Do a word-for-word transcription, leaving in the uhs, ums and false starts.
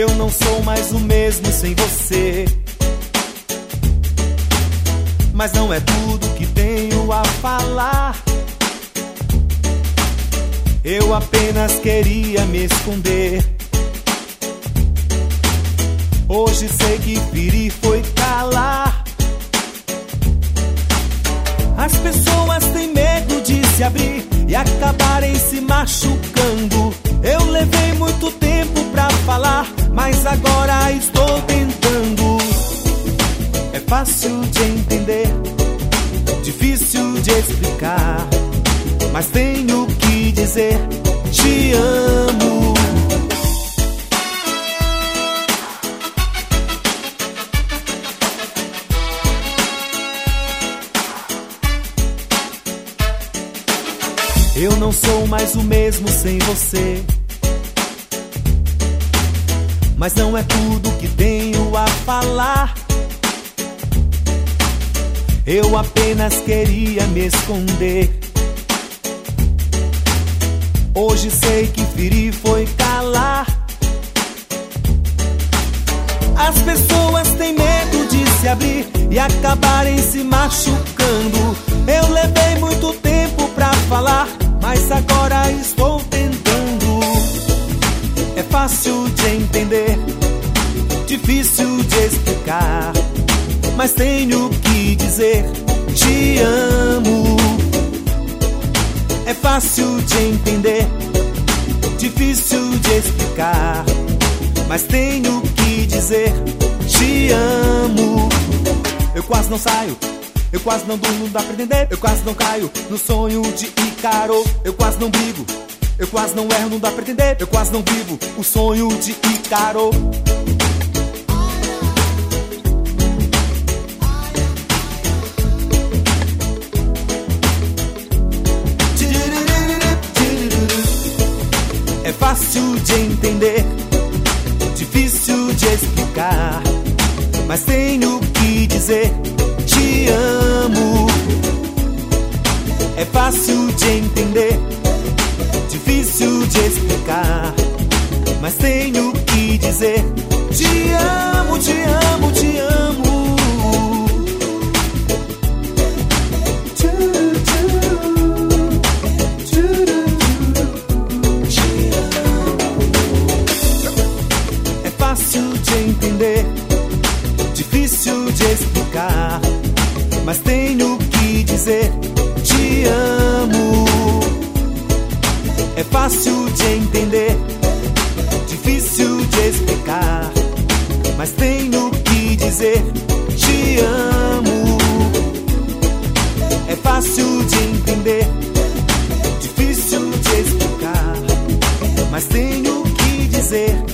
Eu não sou mais o mesmo sem você, mas não é tudo que tenho a falar. Eu apenas queria me esconder. Hoje sei que feri foi calar. As pessoas têm medo de se abrir e acabarem se machucando. Eu levei muito tempo pra falar, mas agora estou tentando. É fácil de entender, difícil de explicar, mas tenho que dizer: te amo. Eu não sou mais o mesmo sem você, mas não é tudo que tenho a falar. Eu apenas queria me esconder. Hoje sei que feri foi calar. As pessoas têm medo de se abrir e acabarem se machucando. Eu levei muito tempo pra falar, mas agora estou tentando. É fácil de entender, difícil de explicar, mas tenho que dizer: te amo. É fácil de entender, difícil de explicar, mas tenho que dizer: te amo. Eu quase não saio, eu quase não durmo, não dá pra entender. Eu quase não caio no sonho de Ícaro. Eu quase não brigo, eu quase não erro, não dá pra entender. Eu quase não vivo o sonho de Ícaro. É fácil de entender, difícil de explicar, mas tenho que dizer: te amo. É fácil de entender, difícil de explicar, mas tenho que dizer: te amo, te amo, te amo. É fácil de entender, difícil de explicar, mas tenho que dizer: te amo. É fácil de entender, difícil de explicar, mas tenho que dizer: te amo. É fácil de entender, difícil de explicar, mas tenho que dizer: